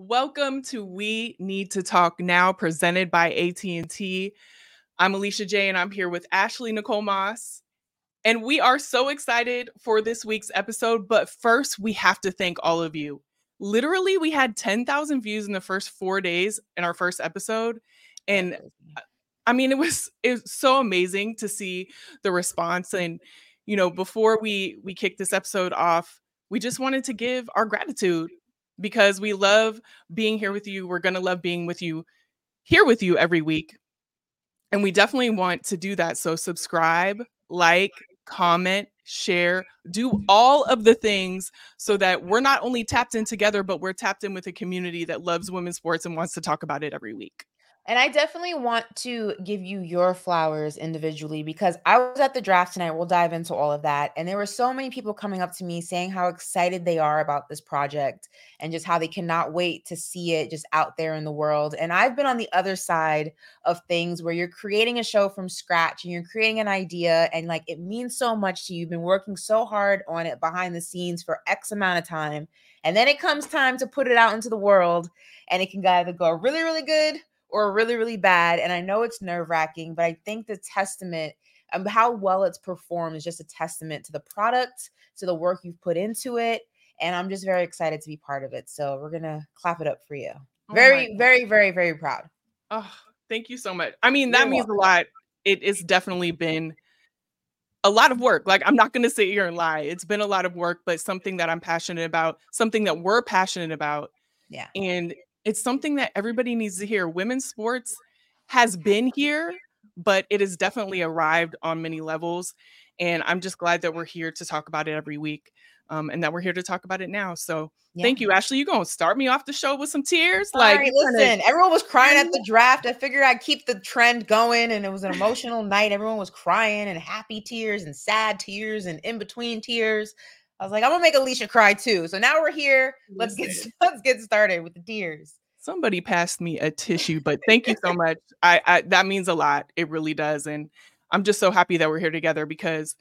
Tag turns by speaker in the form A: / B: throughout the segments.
A: Welcome to We Need to Talk Now, presented by AT&T. I'm Alicia J, and I'm here with Ashley Nicole Moss. And we are so excited for this week's episode. But first, we have to thank all of you. Literally, we had 10,000 views in the first 4 days in our first episode. And I mean, it was so amazing to see the response. And, before we kick this episode off, we just wanted to give our gratitude because we love being here with you. We're going to love being here with you every week. And we definitely want to do that. So subscribe, like, comment, share, do all of the things so that we're not only tapped in together, but we're tapped in with a community that loves women's sports and wants to talk about it every week.
B: And I definitely want to give you your flowers individually because I was at the draft tonight. We'll dive into all of that. And there were so many people coming up to me saying how excited they are about this project and just how they cannot wait to see it just out there in the world. And I've been on the other side of things where you're creating a show from scratch and you're creating an idea and like it means so much to you. You've been working so hard on it behind the scenes for X amount of time. And then it comes time to put it out into the world and it can either go really, really good or really, really bad. And I know it's nerve-wracking, but I think the testament of how well it's performed is just a testament to the product, to the work you've put into it. And I'm just very excited to be part of it. So we're going to clap it up for you. Very, very, very, very proud.
A: Oh, thank you so much. I mean, that means a lot. It has definitely been a lot of work. Like, I'm not going to sit here and lie. It's been a lot of work, but something that I'm passionate about, something that we're passionate about.
B: Yeah.
A: And it's something that everybody needs to hear. Women's sports has been here, but it has definitely arrived on many levels. And I'm just glad that we're here to talk about it every week, and that we're here to talk about it now. So thank you, Ashley. You going to start me off the show with some tears?
B: All right, listen, everyone was crying at the draft. I figured I'd keep the trend going, and it was an emotional night. Everyone was crying and happy tears and sad tears and in between tears. I was like, I'm gonna make Alicia cry too. So now we're here. Let's get started with the tears.
A: Somebody passed me a tissue, but thank you so much. I that means a lot. It really does. And I'm just so happy that we're here together because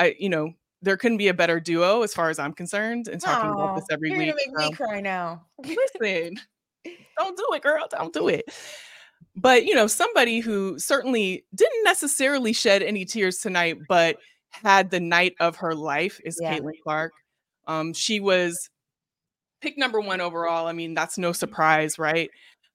A: there couldn't be a better duo as far as I'm concerned in talking about this every week.
B: You're gonna make me cry now.
A: Listen, don't do it, girl. Don't do it. But somebody who certainly didn't necessarily shed any tears tonight, but had the night of her life is Caitlin Clark. She was picked number 1 overall. I mean, that's no surprise, right?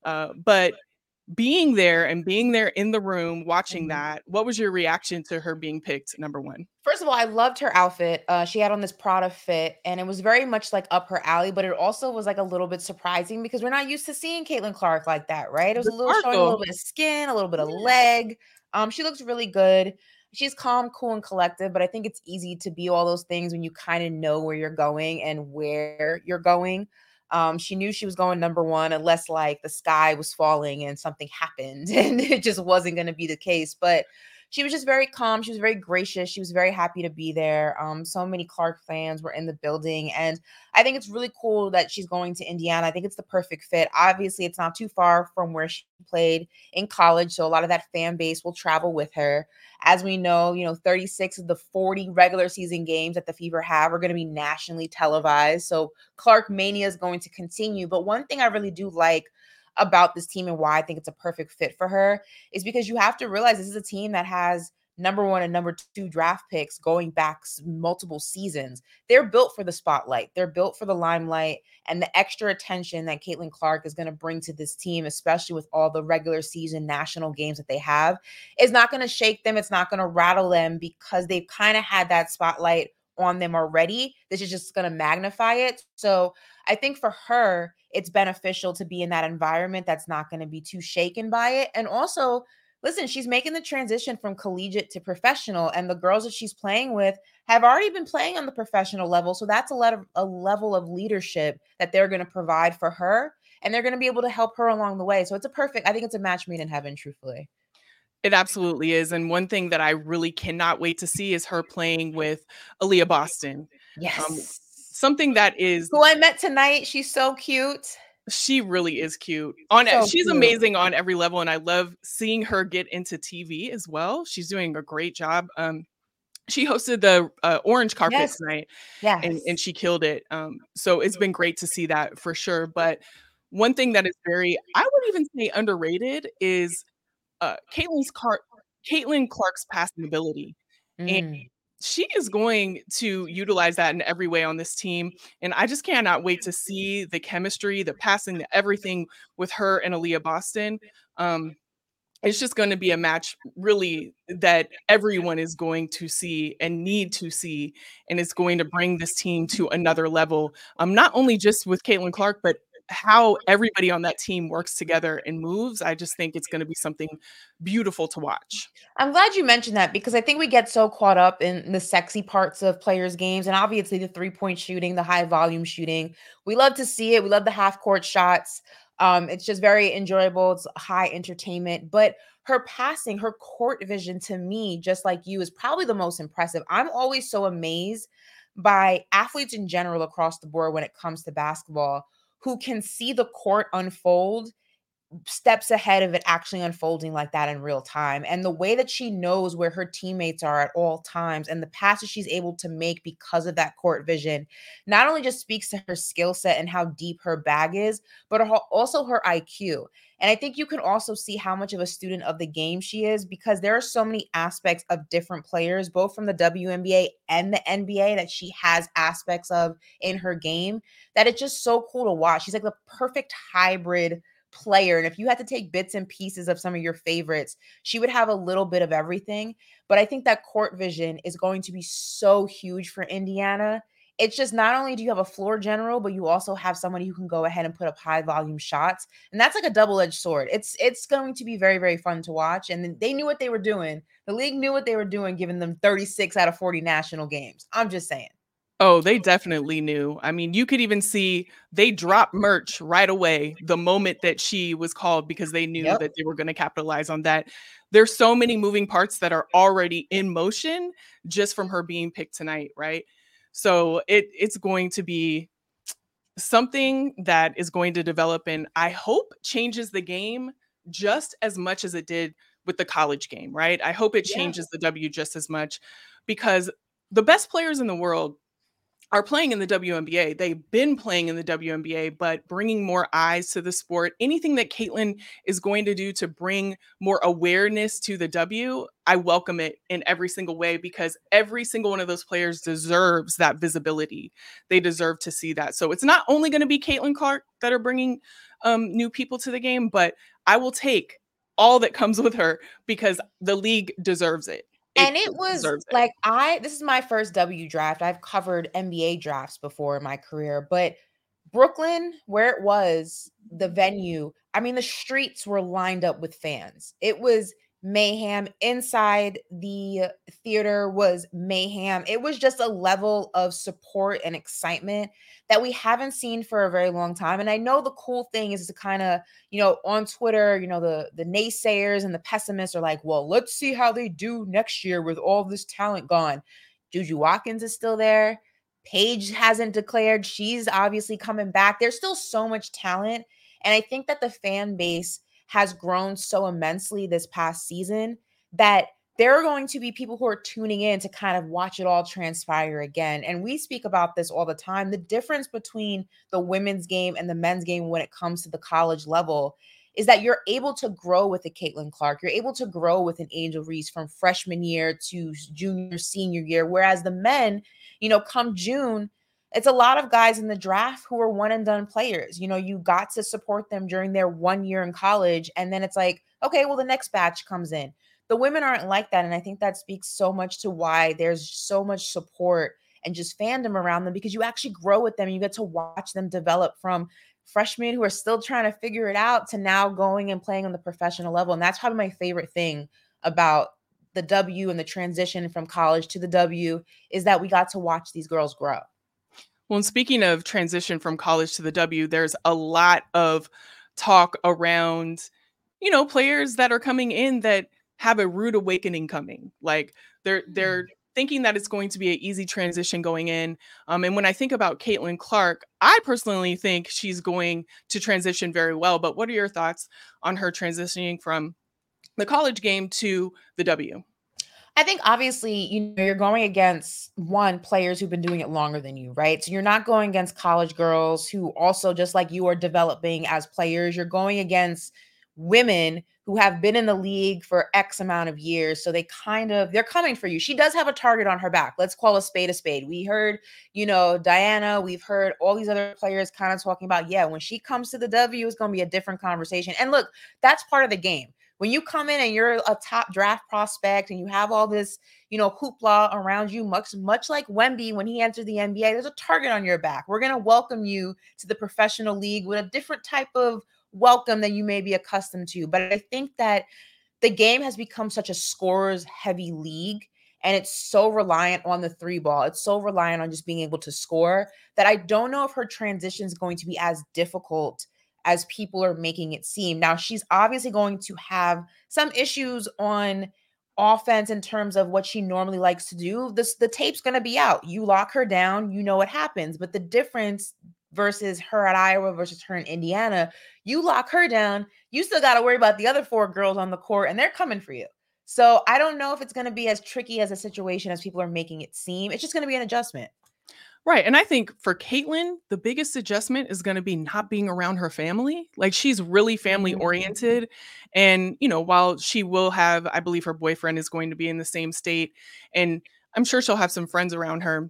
A: But being there in the room watching that, what was your reaction to her being picked number 1?
B: First of all, I loved her outfit. She had on this Prada fit, and it was very much like up her alley, but it also was like a little bit surprising because we're not used to seeing Caitlin Clark like that, right? It was showing a little bit of skin, a little bit of leg. She looks really good. She's calm, cool, and collective, but I think it's easy to be all those things when you kind of know where you're going and where you're going. She knew she was going number 1, unless like the sky was falling and something happened and it just wasn't going to be the case. But she was just very calm. She was very gracious. She was very happy to be there. So many Clark fans were in the building. And I think it's really cool that she's going to Indiana. I think it's the perfect fit. Obviously, it's not too far from where she played in college. So a lot of that fan base will travel with her. As we know, 36 of the 40 regular season games that the Fever have are going to be nationally televised. So Clark Mania is going to continue. But one thing I really do like about this team and why I think it's a perfect fit for her is because you have to realize this is a team that has number 1 and number 2 draft picks going back multiple seasons. They're built for the spotlight. They're built for the limelight and the extra attention that Caitlin Clark is going to bring to this team, especially with all the regular season national games that they have, is not going to shake them. It's not going to rattle them because they've kind of had that spotlight on them already. This is just going to magnify it. So I think for her, it's beneficial to be in that environment that's not going to be too shaken by it. And also, listen, she's making the transition from collegiate to professional, and the girls that she's playing with have already been playing on the professional level. So that's a level of leadership that they're going to provide for her, and they're going to be able to help her along the way. So I think it's a match made in heaven, truthfully.
A: It absolutely is. And one thing that I really cannot wait to see is her playing with Aaliyah Boston.
B: Yes.
A: Something that is
B: who I met tonight. She's so cute.
A: She really is cute. She's amazing on every level, and I love seeing her get into TV as well. She's doing a great job. She hosted the orange carpet tonight, and she killed it. So it's been great to see that for sure. But one thing that is very, I would even say underrated is Caitlin Clark's passing ability. And
B: Mm.
A: she is going to utilize that in every way on this team. And I just cannot wait to see the chemistry, the passing, the everything with her and Aaliyah Boston. Um, it's just going to be a match really that everyone is going to see and need to see, and it's going to bring this team to another level. Not only just with Caitlin Clark, but how everybody on that team works together and moves. I just think it's going to be something beautiful to watch.
B: I'm glad you mentioned that because I think we get so caught up in the sexy parts of players' games and obviously the three-point shooting, the high volume shooting. We love to see it. We love the half court shots. It's just very enjoyable. It's high entertainment. But her passing, her court vision to me, just like you, is probably the most impressive. I'm always so amazed by athletes in general across the board when it comes to basketball who can see the court unfold steps ahead of it actually unfolding like that in real time. And the way that she knows where her teammates are at all times and the passes she's able to make because of that court vision not only just speaks to her skill set and how deep her bag is, but also her IQ. And I think you can also see how much of a student of the game she is because there are so many aspects of different players, both from the WNBA and the NBA, that she has aspects of in her game that it's just so cool to watch. She's like the perfect hybrid player. And if you had to take bits and pieces of some of your favorites, she would have a little bit of everything. But I think that court vision is going to be so huge for Indiana. It's just not only do you have a floor general, but you also have somebody who can go ahead and put up high volume shots. And that's like a double-edged sword. It's going to be very, very fun to watch. And they knew what they were doing. The league knew what they were doing, giving them 36 out of 40 national games. I'm just saying.
A: Oh, they definitely knew. I mean, you could even see they dropped merch right away the moment that she was called because they knew
B: Yep.
A: that they were going to capitalize on that. There's so many moving parts that are already in motion just from her being picked tonight, right? So it's going to be something that is going to develop and I hope changes the game just as much as it did with the college game, right? I hope it
B: Yeah.
A: changes the W just as much because the best players in the world are playing in the WNBA. They've been playing in the WNBA, but bringing more eyes to the sport. Anything that Caitlin is going to do to bring more awareness to the W, I welcome it in every single way because every single one of those players deserves that visibility. They deserve to see that. So it's not only going to be Caitlin Clark that are bringing new people to the game, but I will take all that comes with her because the league deserves it.
B: And
A: It
B: it was
A: deserves it.
B: like this is my first W draft. I've covered NBA drafts before in my career, but Brooklyn, where it was, the venue, I mean, the streets were lined up with fans. It was mayhem. Inside the theater was mayhem. It was just a level of support and excitement that we haven't seen for a very long time. And I know the cool thing is to kind of, on Twitter, the naysayers and the pessimists are like, well, let's see how they do next year with all this talent gone. Juju Watkins is still there. Paige hasn't declared. She's obviously coming back. There's still so much talent. And I think that the fan base has grown so immensely this past season that there are going to be people who are tuning in to kind of watch it all transpire again. And we speak about this all the time. The difference between the women's game and the men's game when it comes to the college level is that you're able to grow with a Caitlin Clark. You're able to grow with an Angel Reese from freshman year to junior, senior year. Whereas the men, come June, it's a lot of guys in the draft who are one and done players. You got to support them during their 1 year in college. And then it's like, okay, well, the next batch comes in. The women aren't like that. And I think that speaks so much to why there's so much support and just fandom around them because you actually grow with them and you get to watch them develop from freshmen who are still trying to figure it out to now going and playing on the professional level. And that's probably my favorite thing about the W and the transition from college to the W is that we got to watch these girls grow.
A: Well, and speaking of transition from college to the W, there's a lot of talk around, players that are coming in that have a rude awakening coming. Like they're thinking that it's going to be an easy transition going in. And when I think about Caitlin Clark, I personally think she's going to transition very well. But what are your thoughts on her transitioning from the college game to the W?
B: I think obviously, you're going against one players who've been doing it longer than you, right? So you're not going against college girls who also just like you are developing as players. You're going against women who have been in the league for X amount of years. So they're coming for you. She does have a target on her back. Let's call a spade a spade. We heard, Diana, we've heard all these other players kind of talking about, yeah, when she comes to the W, it's going to be a different conversation. And look, that's part of the game when you come in and you're a top draft prospect and you have all this, hoopla around you, much like Wemby when he entered the NBA, there's a target on your back. We're going to welcome you to the professional league with a different type of welcome than you may be accustomed to. But I think that the game has become such a scorers heavy league and it's so reliant on the three ball. It's so reliant on just being able to score that I don't know if her transition is going to be as difficult as people are making it seem. Now, she's obviously going to have some issues on offense in terms of what she normally likes to do. The tape's going to be out. You lock her down, you know what happens. But the difference versus her at Iowa versus her in Indiana, you lock her down, you still got to worry about the other four girls on the court and they're coming for you. So I don't know if it's going to be as tricky as a situation as people are making it seem. It's just going to be an adjustment.
A: Right. And I think for Caitlin, the biggest adjustment is going to be not being around her family. Like she's really family
B: Mhm.
A: oriented. And, while she will have, I believe her boyfriend is going to be in the same state, and I'm sure she'll have some friends around her.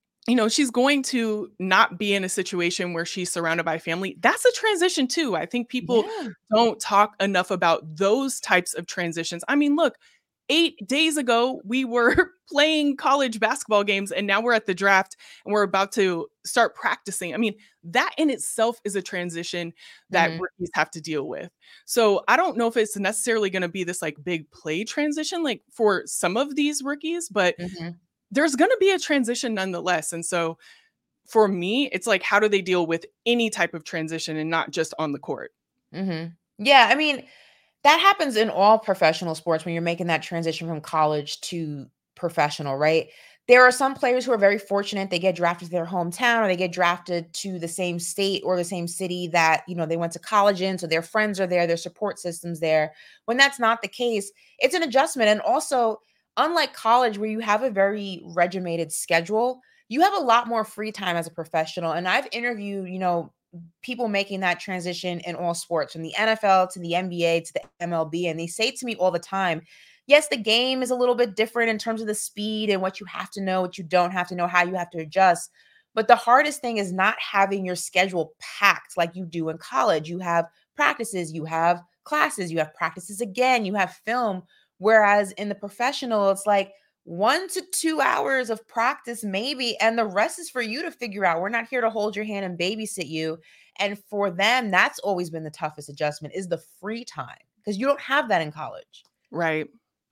A: She's going to not be in a situation where she's surrounded by family. That's a transition too. I think people
B: Yeah.
A: don't talk enough about those types of transitions. I mean, look, 8 days ago, we were playing college basketball games and now we're at the draft and we're about to start practicing. I mean, that in itself is a transition that
B: Mhm.
A: rookies have to deal with. So, I don't know if it's necessarily going to be this like big play transition like for some of these rookies, but
B: Mhm.
A: there's going to be a transition nonetheless. And so for me, it's like, how do they deal with any type of transition and not just on the court?
B: Mhm. Yeah, I mean, that happens in all professional sports when you're making that transition from college to professional, right? There are some players who are very fortunate. They get drafted to their hometown or they get drafted to the same state or the same city that, they went to college in. So their friends are there, their support system's there. When that's not the case, it's an adjustment. And also, unlike college where you have a very regimented schedule, you have a lot more free time as a professional. And I've interviewed, people making that transition in all sports, from the NFL to the NBA to the MLB. And they say to me all the time, yes, the game is a little bit different in terms of the speed and what you have to know, what you don't have to know, how you have to adjust. But the hardest thing is not having your schedule packed like you do in college. You have practices, you have classes, you have practices again, you have film. Whereas in the professional, it's like 1 to 2 hours of practice, maybe, and the rest is for you to figure out. We're not here to hold your hand and babysit you. And for them, that's always been the toughest adjustment is the free time because you don't have that in college.
A: Right.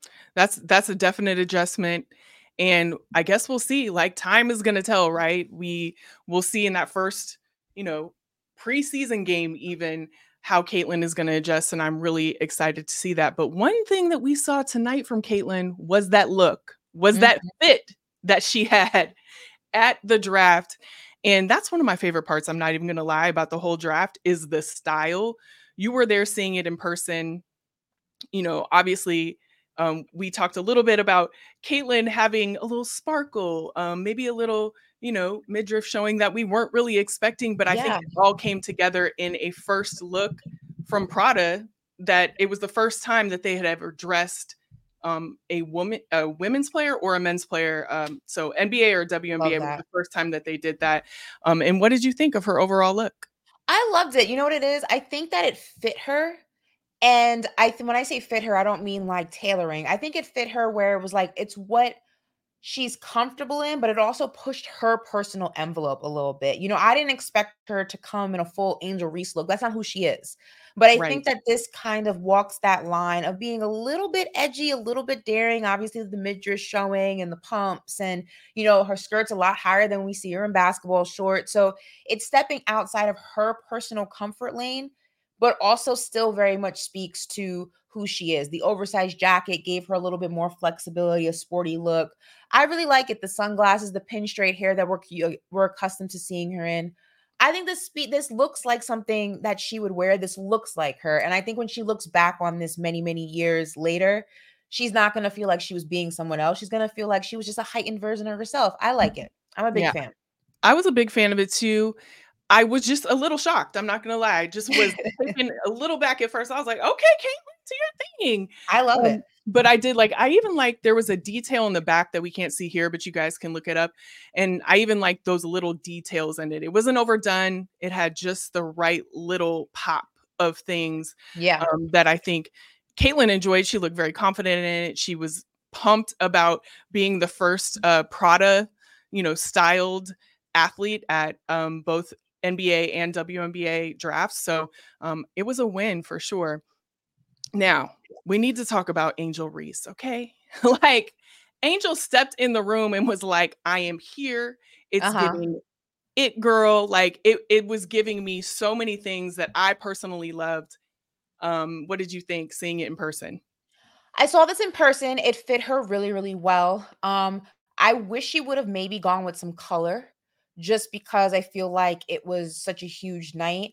A: That's a definite adjustment. And I guess we'll see. Like time is gonna tell, right? We will see in that first, you know, preseason game even how Caitlin is gonna adjust. And I'm really excited to see that. But one thing that we saw tonight from Caitlin was that look, was that
B: Mhm.
A: fit that she had at the draft. And that's one of my favorite parts. I'm not even gonna lie about the whole draft is the style. You were there seeing it in person. Obviously, we talked a little bit about Caitlyn having a little sparkle, maybe a little, midriff showing that we weren't really expecting. But I think
B: Yeah.
A: it all came together in a first look from Prada that it was the first time that they had ever dressed a women's player or a men's player. So NBA or
B: Love
A: WNBA was the
B: that.
A: first time that they did that. And what did you think of her overall look?
B: I loved it. You know what it is? I think that it fit her. And when I say fit her, I don't mean like tailoring. I think it fit her where it was like it's what she's comfortable in, but it also pushed her personal envelope a little bit. I didn't expect her to come in a full Angel Reese look. That's not who she is. But I
A: Right.
B: think that this kind of walks that line of being a little bit edgy, a little bit daring. Obviously, the midriff showing and the pumps, and her skirt's a lot higher than we see her in basketball shorts. So it's stepping outside of her personal comfort lane, but also still very much speaks to who she is. The oversized jacket gave her a little bit more flexibility, a sporty look. I really like it. The sunglasses, the pin straight hair that we're accustomed to seeing her in. I think this looks like something that she would wear. This looks like her. And I think when she looks back on this many, many years later, she's not going to feel like she was being someone else. She's going to feel like she was just a heightened version of herself. I like it. I'm a big
A: Yeah,
B: fan.
A: I was a big fan of it too. I was just a little shocked, I'm not gonna lie. I just was taken a little back at first. I was like, "Okay, Caitlyn, do your thing."
B: I love it.
A: But I even like there was a detail in the back that we can't see here, but you guys can look it up. And I even like those little details in it. It wasn't overdone. It had just the right little pop of things
B: Yeah.
A: that I think Caitlyn enjoyed. She looked very confident in it. She was pumped about being the first Prada, styled athlete at both NBA and WNBA drafts. So it was a win for sure. Now, we need to talk about Angel Reese, okay? Like, Angel stepped in the room and was like, I am here. It's giving it girl. Like, it was giving me so many things that I personally loved. What did you think seeing it in person?
B: I saw this in person. It fit her really, really well. I wish she would have maybe gone with some color just because I feel like it was such a huge night.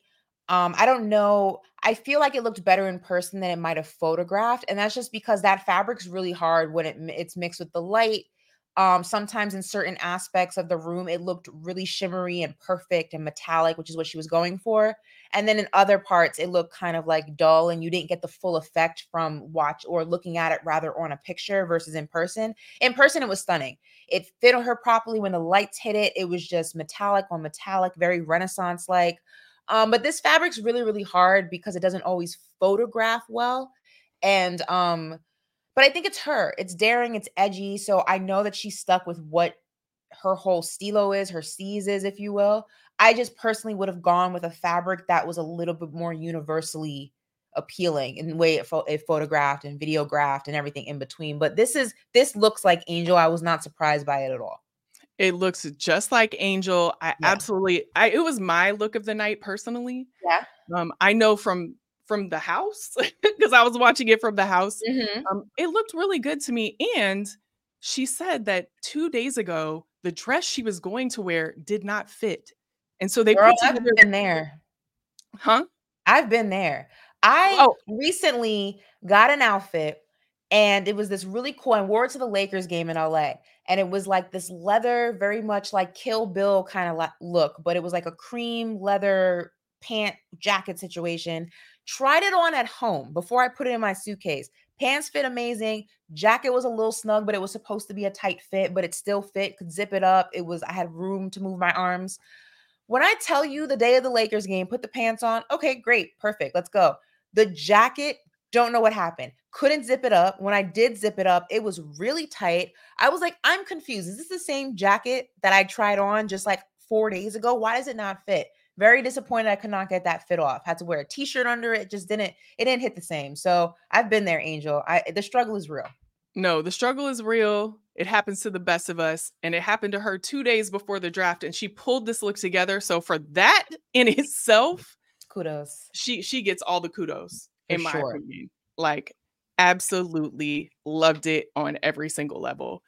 B: I don't know. I feel like it looked better in person than it might have photographed. And that's just because that fabric's really hard when it's mixed with the light. Sometimes in certain aspects of the room, it looked really shimmery and perfect and metallic, which is what she was going for. And then in other parts, it looked kind of like dull and you didn't get the full effect from watch or looking at it rather on a picture versus in person. In person, it was stunning. It fit on her properly when the lights hit it. It was just metallic on metallic, very Renaissance like. But this fabric's really, really hard because it doesn't always photograph well. And but I think it's her. It's daring, it's edgy. So I know that she's stuck with what her whole stilo is, her C's is, if you will. I just personally would have gone with a fabric that was a little bit more universally appealing in the way it photographed and videographed and everything in between. But this looks like Angel. I was not surprised by it at all.
A: It looks just like Angel.
B: Yeah.
A: It was my look of the night personally.
B: Yeah.
A: I know from the house because I was watching it from the house.
B: Mhm.
A: It looked really good to me. And she said that 2 days ago, the dress she was going to wear did not fit. And so they
B: Girl,
A: put
B: I've
A: together,
B: been there.
A: huh?
B: I've been there. I
A: Oh,
B: recently got an outfit and it was this really cool. I wore it to the Lakers game in LA. And it was like this leather, very much like Kill Bill kind of look, but it was like a cream leather pant jacket situation. Tried it on at home before I put it in my suitcase. Pants fit amazing. Jacket was a little snug, but it was supposed to be a tight fit, but it still fit. Could zip it up. I had room to move my arms. When I tell you the day of the Lakers game, put the pants on. Okay, great. Perfect. Let's go. The jacket, don't know what happened. Couldn't zip it up. When I did zip it up, it was really tight. I was like, I'm confused. Is this the same jacket that I tried on just like 4 days ago? Why does it not fit? Very disappointed I could not get that fit off. Had to wear a t-shirt under it. It didn't hit the same. So I've been there, Angel. The struggle is real.
A: no, the struggle is real. It happens to the best of us. And it happened to her 2 days before the draft. And she pulled this look together. So for that in itself,
B: Kudos.
A: she gets all the kudos,
B: For
A: in my
B: sure.
A: opinion. Like, absolutely loved it on every single level.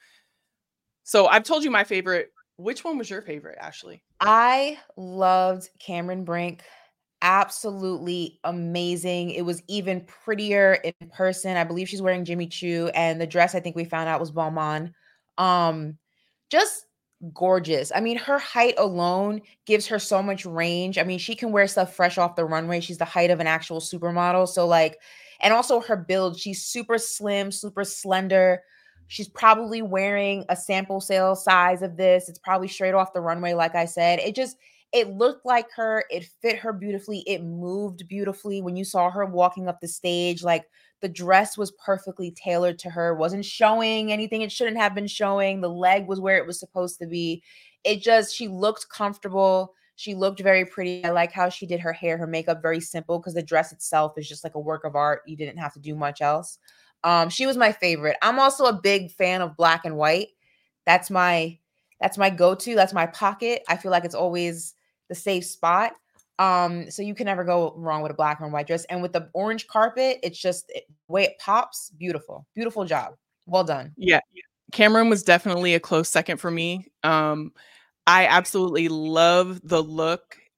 A: So I've told you my favorite. Which one was your favorite, Ashley?
B: I loved Cameron Brink. Absolutely amazing. It was even prettier in person. I believe she's wearing Jimmy Choo, and the dress I think we found out was Balmain. Um, just gorgeous. I mean, her height alone gives her so much range. I mean, she can wear stuff fresh off the runway. She's the height of an actual supermodel. So like, and also her build, she's super slim, super slender. She's probably wearing a sample sale size of this. It's probably straight off the runway, like I said. It looked like her. It fit her beautifully. It moved beautifully. When you saw her walking up the stage, like the dress was perfectly tailored to her, wasn't showing anything it shouldn't have been showing. The leg was where it was supposed to be. She looked comfortable. She looked very pretty. I like how she did her hair, her makeup, very simple because the dress itself is just like a work of art. You didn't have to do much else. She was my favorite. I'm also a big fan of black and white. That's my go-to. That's my pocket. I feel like it's always the safe spot. So you can never go wrong with a black and white dress. And with the orange carpet, the way it pops, beautiful. Beautiful job. Well done.
A: Yeah. Cameron was definitely a close second for me. I absolutely love the look.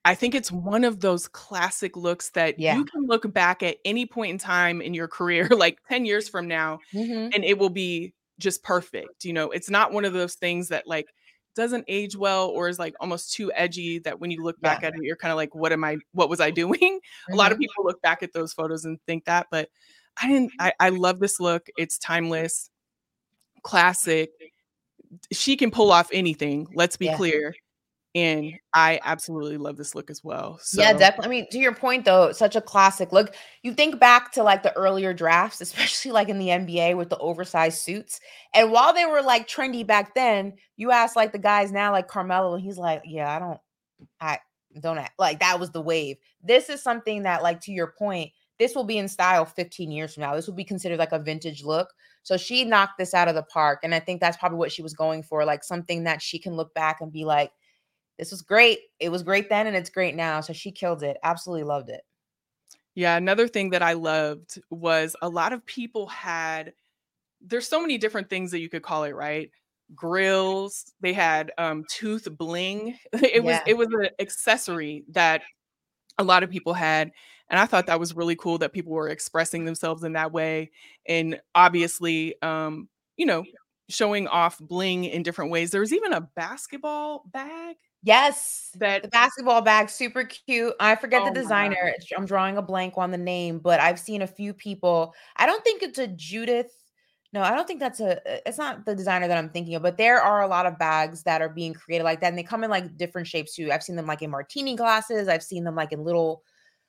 A: I think it's one of those classic looks that
B: Yeah.
A: you can look back at any point in time in your career, like 10 years from now,
B: Mhm.
A: and it will be just perfect. You know, it's not one of those things that like doesn't age well or is like almost too edgy that when you look
B: Yeah.
A: back at it, you're kind of like, what was I doing? A lot of
B: Mhm.
A: people look back at those photos and think that, but I didn't, I love this look. It's timeless, classic. She can pull off anything, let's be
B: Yeah.
A: clear. And I absolutely love this look as well.
B: Yeah,
A: So
B: definitely. I mean, to your point though, such a classic look. You think back to like the earlier drafts, especially like in the NBA with the oversized suits. And while they were like trendy back then, you ask like the guys now, like Carmelo, and he's like, yeah, I don't act like that was the wave. This is something that, like, to your point, this will be in style 15 years from now. This will be considered like a vintage look. So she knocked this out of the park. And I think that's probably what she was going for, like something that she can look back and be like, this was great. It was great then and it's great now. So she killed it. Absolutely loved it.
A: yeah, another thing that I loved was a lot of people had there's so many different things that you could call it, right? Grills, they had tooth bling.
B: Yeah.
A: It was an accessory that a lot of people had. And I thought that was really cool that people were expressing themselves in that way. And obviously, you know, showing off bling in different ways. There was even a basketball bag
B: Yes.
A: that,
B: The basketball bag, super cute. I forget the
A: oh my
B: designer.
A: God.
B: I'm drawing a blank on the name, but I've seen a few people. I don't think it's a Judith. No, I don't think that's it's not the designer that I'm thinking of, but there are a lot of bags that are being created like that. And they come in like different shapes too. I've seen them like in martini glasses. I've seen them like in little,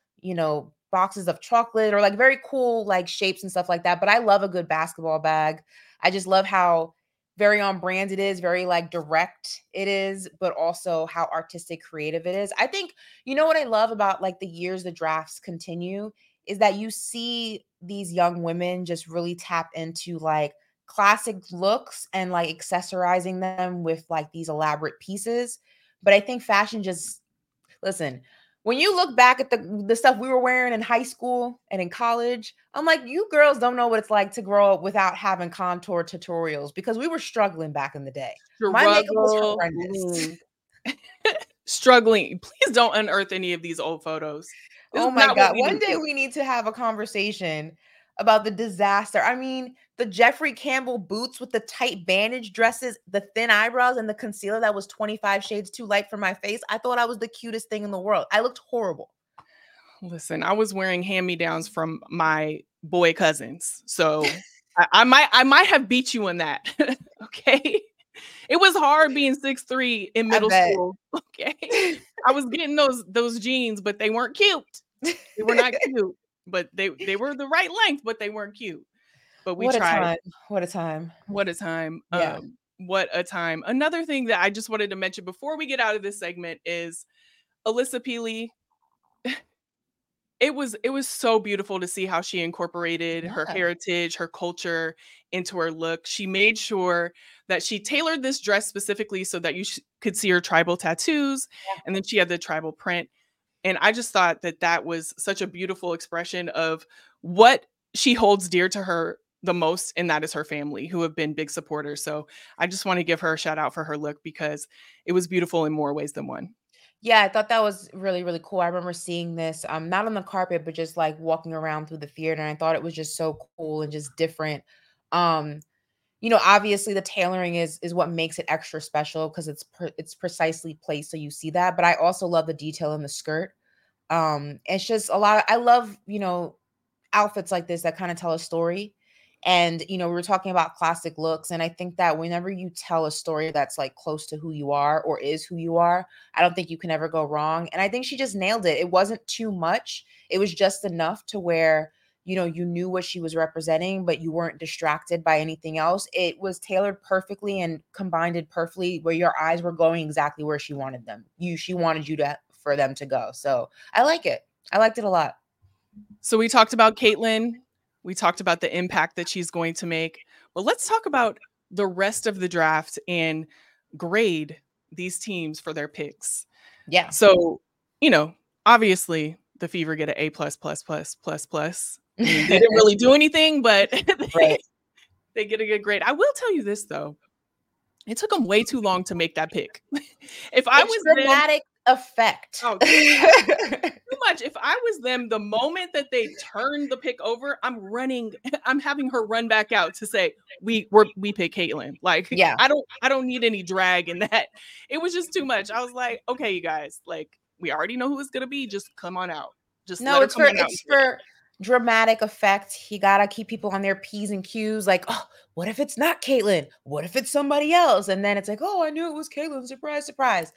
B: boxes of chocolate or like very cool like shapes and stuff like that. But I love a good basketball bag. I just love how very on brand it is, very like direct it is, but also how artistic creative it is. I think what I love about like the years the drafts continue is that you see these young women just really tap into like classic looks and like accessorizing them with like these elaborate pieces. But I think fashion just listen, when you look back at the stuff we were wearing in high school and in college, I'm like, you girls don't know what it's like to grow up without having contour tutorials because we were struggling back in the day. My makeup was
A: Struggle.
B: horrendous.
A: Struggling. Please don't unearth any of these old photos. This
B: Oh
A: is
B: my
A: not what
B: God.
A: we
B: One
A: need.
B: day we need to have a conversation about the disaster. I mean, the Jeffrey Campbell boots with the tight bandage dresses, the thin eyebrows, and the concealer that was 25 shades too light for my face. I thought I was the cutest thing in the world. I looked horrible.
A: Listen, I was wearing hand-me-downs from my boy cousins. So I might have beat you in that. Okay. It was hard being 6'3" in
B: I
A: middle
B: bet.
A: school. Okay. I was getting those jeans, but they weren't cute. They were not cute. But they were the right length, but they weren't cute. But we
B: What a
A: tried.
B: time. What a time.
A: What a time.
B: Yeah.
A: What a time. Another thing that I just wanted to mention before we get out of this segment is Alyssa Peely. It was so beautiful to see how she incorporated her
B: Yeah.
A: heritage, her culture into her look. She made sure that she tailored this dress specifically so that you could see her tribal tattoos, and then she had the tribal print. And I just thought that that was such a beautiful expression of what she holds dear to her the most, and that is her family, who have been big supporters. So I just want to give her a shout out for her look because it was beautiful in more ways than one.
B: Yeah, I thought that was really, really cool. I remember seeing this, not on the carpet, but just like walking around through the theater. And I thought it was just so cool and just different. Um, obviously the tailoring is what makes it extra special because it's precisely placed so you see that. But I also love the detail in the skirt. It's just a lot. I love, outfits like this that kind of tell a story. And, we were talking about classic looks. And I think that whenever you tell a story that's like close to who you are or is who you are, I don't think you can ever go wrong. And I think she just nailed it. It wasn't too much, it was just enough to where, you knew what she was representing, but you weren't distracted by anything else. It was tailored perfectly and combined it perfectly where your eyes were going exactly where she wanted them. She wanted you to for them to go. So I like it. I liked it a lot.
A: So we talked about Caitlyn. We talked about the impact that she's going to make. Well, let's talk about the rest of the draft and grade these teams for their picks.
B: Yeah.
A: So, you know, obviously the Fever get an A plus plus plus plus plus. I mean, they didn't really do anything, but
B: Right.
A: they get a good grade. I will tell you this though. It took them way too long to make that pick. If I
B: It's
A: was them,
B: dramatic. effect.
A: Oh, too much. If I was them, the moment that they turned the pick over, I'm running. I'm having her run back out to say we pick Caitlyn. Like,
B: Yeah.
A: I don't need any drag in that. It was just too much. I was like, okay, you guys, like, we already know who it's gonna be. Just come on out. Just
B: No,
A: let her come on out.
B: it's for dramatic effect. You gotta keep people on their P's and Q's. Like, oh, what if it's not Caitlyn? What if it's somebody else? And then it's like, oh, I knew it was Caitlyn. Surprise, surprise.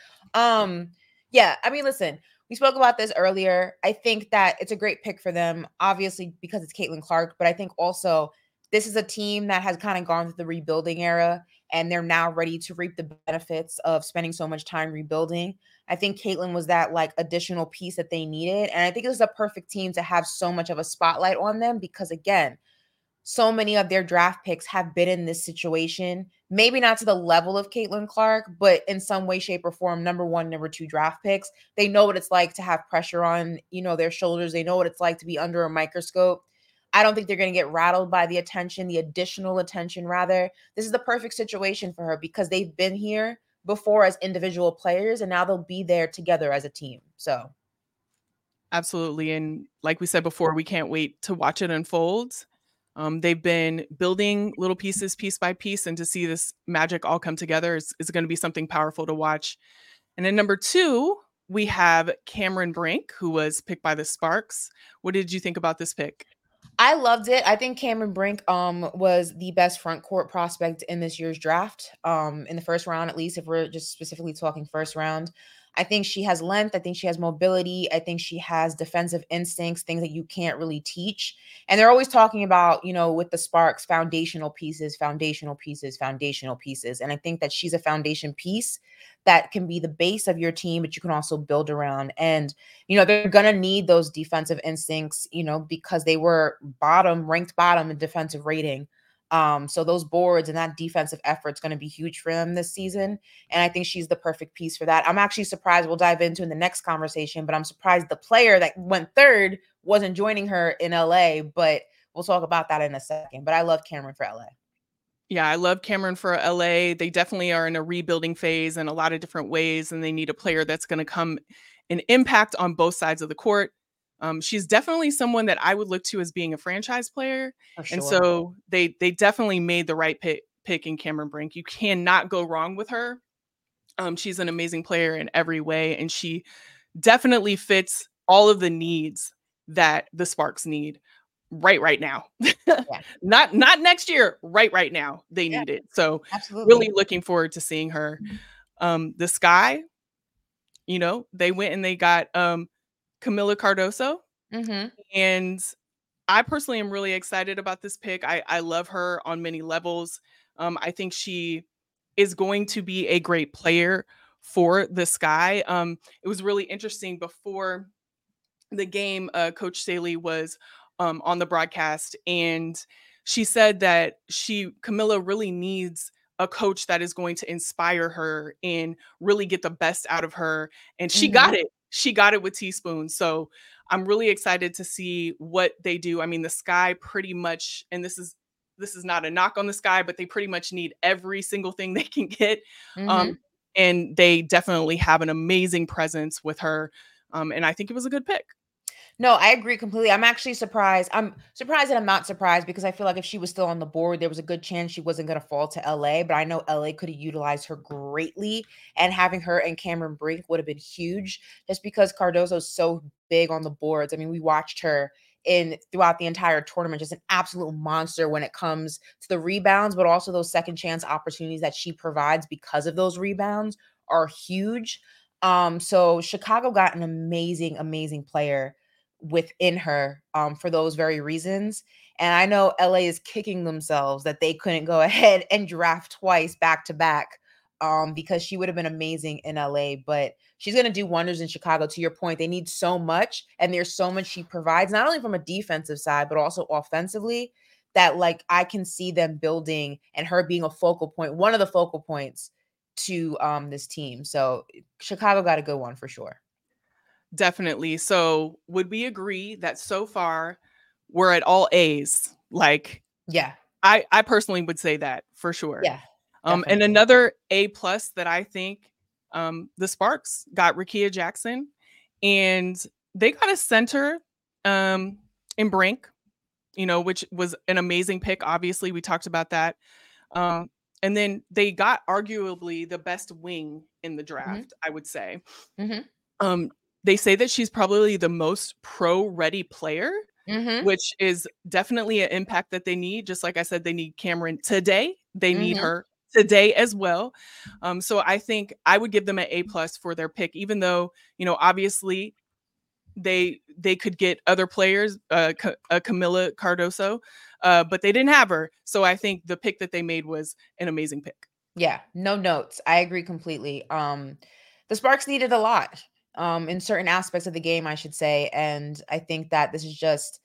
B: Yeah. I mean, listen, we spoke about this earlier. I think that it's a great pick for them, obviously because it's Caitlin Clark. But I think also this is a team that has kind of gone through the rebuilding era, and they're now ready to reap the benefits of spending so much time rebuilding. I think Caitlyn was that like additional piece that they needed. And I think it was a perfect team to have so much of a spotlight on them because, again, so many of their draft picks have been in this situation. Maybe not to the level of Caitlin Clark, but in some way, shape, or form, number one, number two draft picks. They know what it's like to have pressure on, their shoulders. They know what it's like to be under a microscope. I don't think they're going to get rattled by the attention, the additional attention, rather. This is the perfect situation for her because they've been here before as individual players, and now they'll be there together as a team. So
A: Absolutely. And like we said before, we can't wait to watch it unfold. They've been building little pieces piece by piece, and to see this magic all come together is going to be something powerful to watch. And then number 2, we have Cameron Brink, who was picked by the Sparks. What did you think about this pick?
B: I loved it. I think Cameron Brink was the best front court prospect in this year's draft. In the first round, at least, if we're just specifically talking first round. I think she has length. I think she has mobility. I think she has defensive instincts, things that you can't really teach. And they're always talking about, with the Sparks, foundational pieces, foundational pieces, foundational pieces. And I think that she's a foundation piece that can be the base of your team, but you can also build around. And, they're going to need those defensive instincts, because they were ranked bottom in defensive rating. So those boards and that defensive effort is going to be huge for them this season. And I think she's the perfect piece for that. I'm actually surprised, we'll dive into in the next conversation, but I'm surprised the player that went third wasn't joining her in LA, but we'll talk about that in a second. But I love Cameron for LA.
A: Yeah, I love Cameron for LA. They definitely are in a rebuilding phase in a lot of different ways, and they need a player that's going to come and impact on both sides of the court. She's definitely someone that I would look to as being a franchise player.
B: For sure.
A: And so they definitely made the right pick in Cameron Brink. You cannot go wrong with her. She's an amazing player in every way, and she definitely fits all of the needs that the Sparks need right now.
B: Yeah.
A: Not next year, right now. They need it. So
B: absolutely.
A: Really looking forward to seeing her. The Sky, they went and they got Camila Cardoso.
B: Mm-hmm.
A: And I personally am really excited about this pick. I love her on many levels. I think she is going to be a great player for the Sky. It was really interesting before the game. Coach Staley was on the broadcast, and she said that Camila really needs a coach that is going to inspire her and really get the best out of her. And she got it. She got it with Teaspoon. So I'm really excited to see what they do. I mean, the Sky pretty much, and this is not a knock on the Sky, but they pretty much need every single thing they can get. And they definitely have an amazing presence with her. And I think it was a good pick.
B: No, I agree completely. I'm actually surprised. I'm surprised that I'm not surprised because I feel like if she was still on the board, there was a good chance she wasn't going to fall to LA. But I know LA could have utilized her greatly, and having her and Cameron Brink would have been huge just because Cardoso's so big on the boards. I mean, we watched her throughout the entire tournament, just an absolute monster when it comes to the rebounds, but also those second chance opportunities that she provides because of those rebounds are huge. So Chicago got an amazing, amazing player within her for those very reasons. And I know LA is kicking themselves that they couldn't go ahead and draft twice back to back because she would have been amazing in LA, but she's going to do wonders in Chicago. To your point, they need so much, and there's so much she provides, not only from a defensive side, but also offensively, that like I can see them building and her being a focal point, one of the focal points to this team. So Chicago got a good one for sure.
A: Definitely. So would we agree that so far we're at all A's? Like,
B: yeah,
A: I personally would say that for sure.
B: Yeah.
A: And another A+ that I think The Sparks got Rickea Jackson, and they got a center in Brink, which was an amazing pick. Obviously, we talked about that. And then they got arguably the best wing in the draft, I would say. They say that she's probably the most pro-ready player, which is definitely an impact that they need. Just like I said, they need Cameron today. They need her today as well. So I think I would give them an A+ for their pick, even though, obviously they could get other players, Camila Cardoso, but they didn't have her. So I think the pick that they made was an amazing pick.
B: Yeah, no notes. I agree completely. The Sparks needed a lot in certain aspects of the game, I should say. And I think that this is just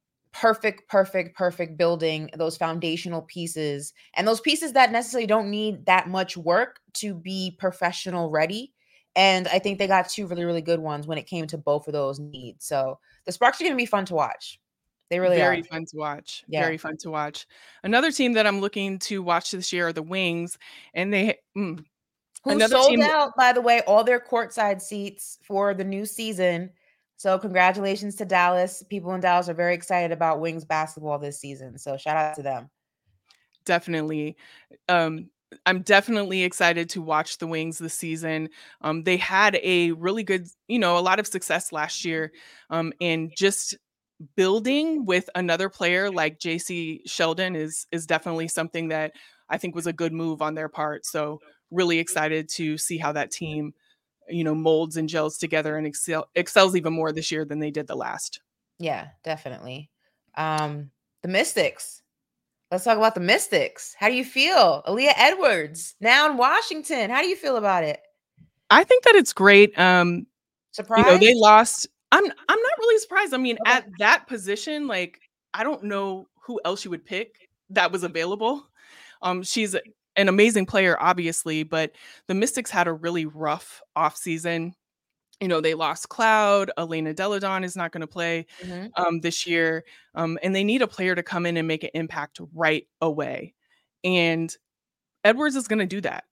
B: perfect building those foundational pieces, and those pieces that necessarily don't need that much work to be professional ready. And I think they got two really, really good ones when it came to both of those needs. So the Sparks are going to be fun to watch. They really
A: Very
B: are.
A: fun to watch.
B: Yeah.
A: Very fun to watch. Another team that I'm looking to watch this year are the Wings, and
B: who
A: another
B: sold
A: team
B: out, by the way, all their courtside seats for the new season. So congratulations to Dallas. People in Dallas are very excited about Wings basketball this season. So shout out to them.
A: Definitely. I'm definitely excited to watch the Wings this season. They had a really good, a lot of success last year. And just building with another player like JC Sheldon is definitely something that I think was a good move on their part. So really excited to see how that team, molds and gels together and excels even more this year than they did the last.
B: Yeah, definitely. The Mystics. Let's talk about the Mystics. How do you feel? Aaliyah Edwards now in Washington. How do you feel about it?
A: I think that it's great.
B: Surprised?
A: They lost. I'm not really surprised. I mean, at that position, like, I don't know who else you would pick that was available. She's an amazing player, obviously, but the Mystics had a really rough offseason. They lost Cloud. Elena Deladon is not going to play this year. And they need a player to come in and make an impact right away. And Edwards is going to do that.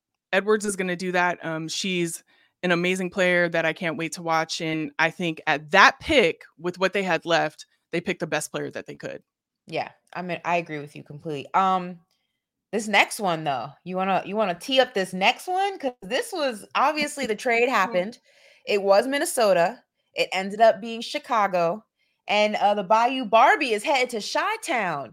A: She's an amazing player that I can't wait to watch. And I think at that pick, with what they had left, they picked the best player that they could.
B: Yeah, I mean, I agree with you completely. This next one though, you wanna tee up this next one, because this was obviously the trade happened. It was Minnesota. It ended up being Chicago, and the Bayou Barbie is headed to Chi-Town.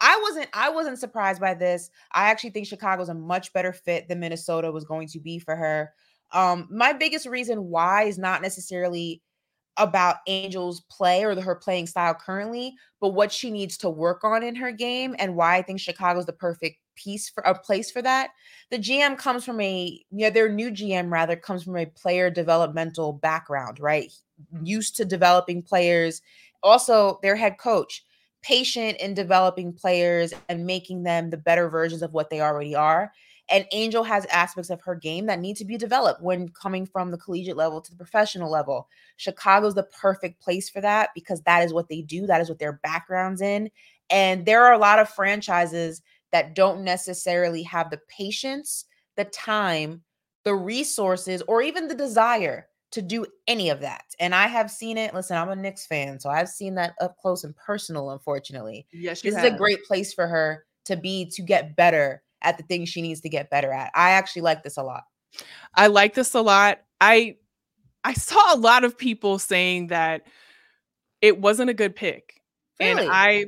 B: I wasn't surprised by this. I actually think Chicago's a much better fit than Minnesota was going to be for her. My biggest reason why is not necessarily about Angel's play or her playing style currently, but what she needs to work on in her game, and why I think Chicago's the perfect place for that. The GM comes from their new GM rather comes from a player developmental background, right? Used to developing players. Also, their head coach, patient in developing players and making them the better versions of what they already are. And Angel has aspects of her game that need to be developed when coming from the collegiate level to the professional level. Chicago's the perfect place for that, because that is what they do. That is what their background's in. And there are a lot of franchises that don't necessarily have the patience, the time, the resources, or even the desire to do any of that. And I have seen it. Listen, I'm a Knicks fan, so I've seen that up close and personal, unfortunately.
A: Yes,
B: this is a great place for her to get better at the things she needs to get better at. I actually like this a lot.
A: I like this a lot. I saw a lot of people saying that it wasn't a good pick.
B: Really?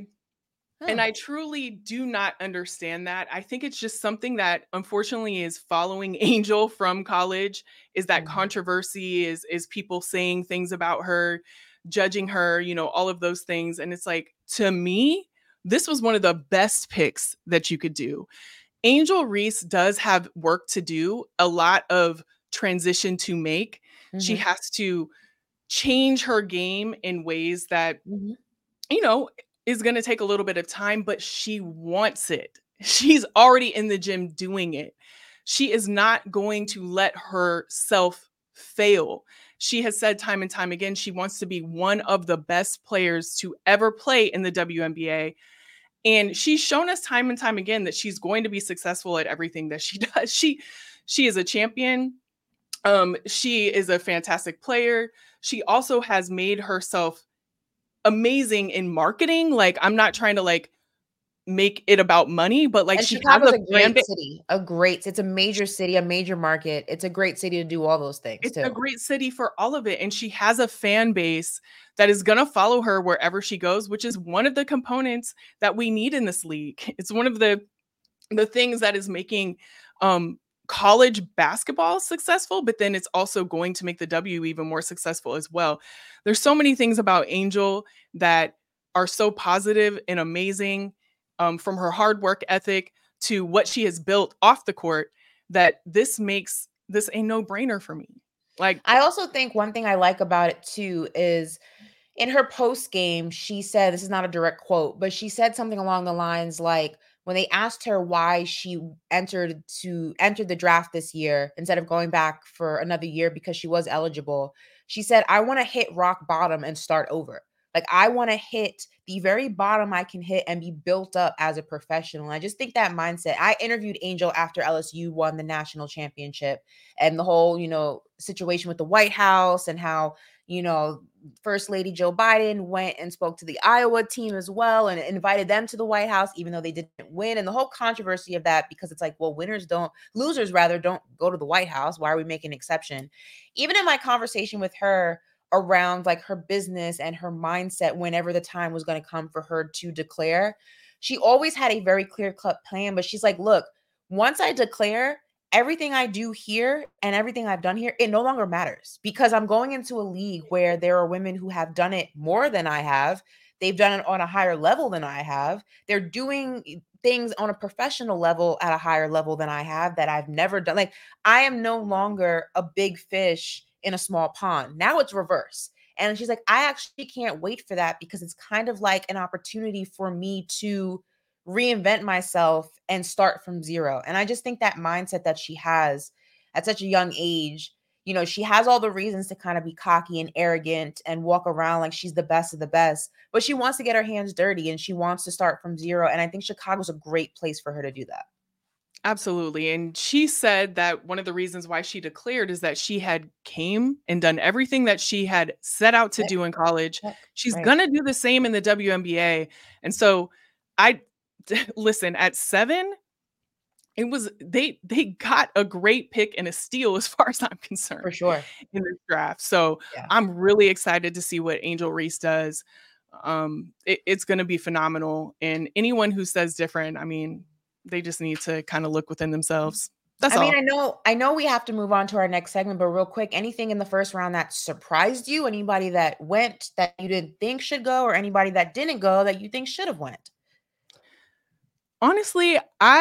A: And I truly do not understand that. I think it's just something that unfortunately is following Angel from college, is that controversy, is people saying things about her, judging her, all of those things. And it's like, to me, this was one of the best picks that you could do. Angel Reese does have work to do, a lot of transition to make. She has to change her game in ways that, is going to take a little bit of time, but she wants it. She's already in the gym doing it. She is not going to let herself fail. She has said time and time again, she wants to be one of the best players to ever play in the WNBA. And she's shown us time and time again that she's going to be successful at everything that she does. She is a champion. She is a fantastic player. She also has made herself amazing in marketing. Like, I'm not trying to like make it about money, but like
B: And
A: she has
B: Chicago's
A: a
B: a
A: fan
B: great
A: base.
B: city, it's a major city, a major market. It's a great city to do all those things
A: It's a
B: too.
A: great city for all of it, and she has a fan base that is gonna follow her wherever she goes, which is one of the components that we need in this league. It's one of the things that is making um college basketball successful, but then it's also going to make the W even more successful as well. There's so many things about Angel that are so positive and amazing, from her hard work ethic to what she has built off the court, that this makes this a no-brainer for me. Like,
B: I also think one thing I like about it too is in her post game, she said, this is not a direct quote, but she said something along the lines like when they asked her why she entered the draft this year instead of going back for another year because she was eligible, she said, I want to hit rock bottom and start over. Like I want to hit the very bottom I can hit and be built up as a professional. And I just think that mindset. I interviewed Angel after LSU won the national championship and the whole, situation with the White House and how, First Lady Joe Biden went and spoke to the Iowa team as well and invited them to the White House, even though they didn't win. And the whole controversy of that, because it's like, well, losers rather don't go to the White House. Why are we making an exception? Even in my conversation with her around like her business and her mindset, whenever the time was going to come for her to declare, she always had a very clear cut plan. But she's like, look, once I declare, everything I do here and everything I've done here, it no longer matters because I'm going into a league where there are women who have done it more than I have. They've done it on a higher level than I have. They're doing things on a professional level at a higher level than I have that I've never done. Like I am no longer a big fish in a small pond. Now it's reverse. And she's like, I actually can't wait for that because it's kind of like an opportunity for me to reinvent myself and start from zero. And I just think that mindset that she has at such a young age, she has all the reasons to kind of be cocky and arrogant and walk around like she's the best of the best, but she wants to get her hands dirty and she wants to start from zero. And I think Chicago's a great place for her to do that.
A: absolutely. And she said that one of the reasons why she declared is that she had came and done everything that she had set out to
B: Check,
A: do in college.
B: check.
A: She's
B: Right.
A: gonna do the same in the WNBA. And so I listen, at 7, it was they got a great pick and a steal as far as I'm concerned
B: For sure.
A: in this draft. So
B: Yeah.
A: I'm really excited to see what Angel Reese does. It's gonna be phenomenal. And anyone who says different, I mean, they just need to kind of look within themselves. That's
B: I mean,
A: all.
B: I know we have to move on to our next segment, but real quick, anything in the first round that surprised you? Anybody that went that you didn't think should go, or anybody that didn't go that you think should have went?
A: Honestly,